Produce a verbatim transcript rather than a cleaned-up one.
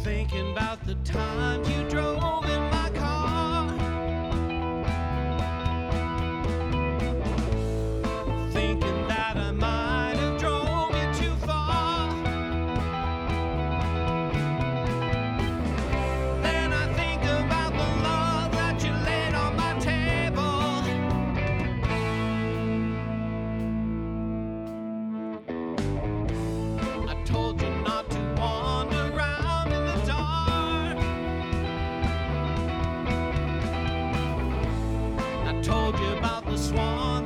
Thinking about the time you drove in my car, thinking that I might have drove you too far. Then I think about the love that you laid on my table. I told you not to wander around in the dark. I told you about the swan